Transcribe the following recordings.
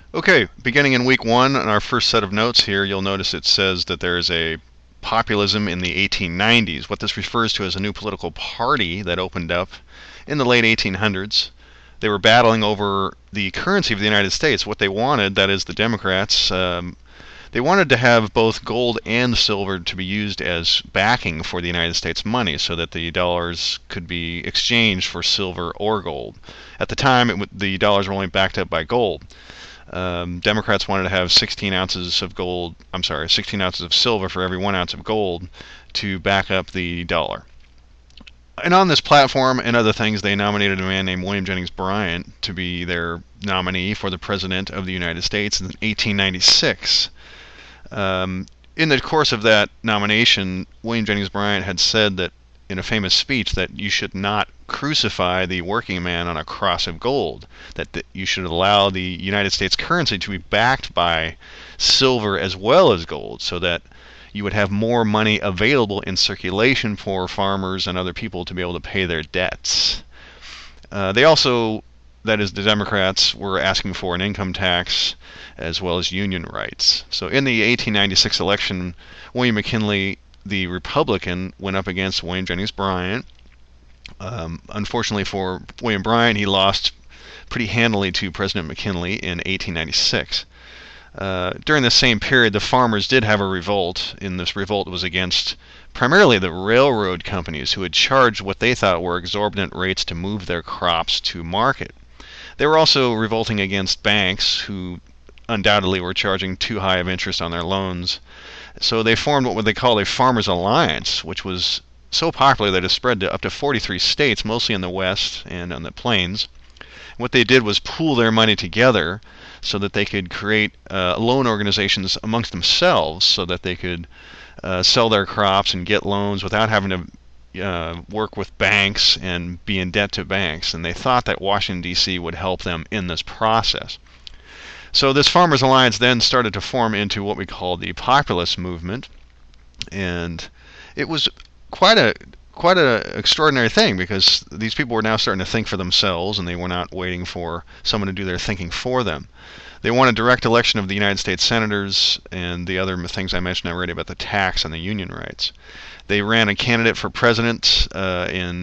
Okay, beginning in week one, on our first set of notes here, you'll notice it says that there is a populism in the 1890s. What this refers to as a new political party that opened up in the late 1800s. They were battling over the currency of the United States. What they wanted, that is the Democrats, they wanted to have both gold and silver to be used as backing for the United States money so that the dollars could be exchanged for silver or gold. At the time, the dollars were only backed up by gold. Democrats wanted to have 16 ounces of gold, 16 ounces of silver for every 1 ounce of gold to back up the dollar. And on this platform and other things, they nominated a man named William Jennings Bryan to be their nominee for the President of the United States in 1896. In the course of that nomination, William Jennings Bryan had said that in a famous speech that you should not crucify the working man on a cross of gold, that you should allow the United States currency to be backed by silver as well as gold, so that you would have more money available in circulation for farmers and other people to be able to pay their debts. They also, that is, the Democrats, were asking for an income tax as well as union rights. So in the 1896 election, William McKinley, the Republican, went up against William Jennings Bryan. Unfortunately for William Bryan, he lost pretty handily to President McKinley in 1896. During the same period, the farmers did have a revolt, and this revolt was against primarily the railroad companies who had charged what they thought were exorbitant rates to move their crops to market. They were also revolting against banks who undoubtedly were charging too high of interest on their loans. So they formed what they called a Farmers Alliance, which was so popular that it spread to up to 43 states, mostly in the West and on the plains. What they did was pool their money together so that they could create loan organizations amongst themselves so that they could sell their crops and get loans without having to work with banks and be in debt to banks. And they thought that Washington, D.C. would help them in this process. So this Farmers Alliance then started to form into what we call the populist movement, and it was quite a extraordinary thing because these people were now starting to think for themselves, and they were not waiting for someone to do their thinking for them. They wanted direct election of the United States senators and the other things I mentioned already about the tax and the union rights. They ran a candidate for president in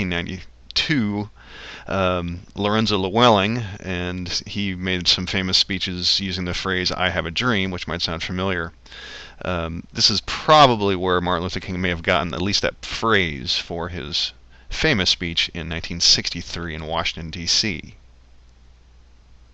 1892. Lorenzo Llewellyn, and he made some famous speeches using the phrase "I have a dream," which might sound familiar. This is probably where Martin Luther King may have gotten at least that phrase for his famous speech in 1963 in Washington, D.C.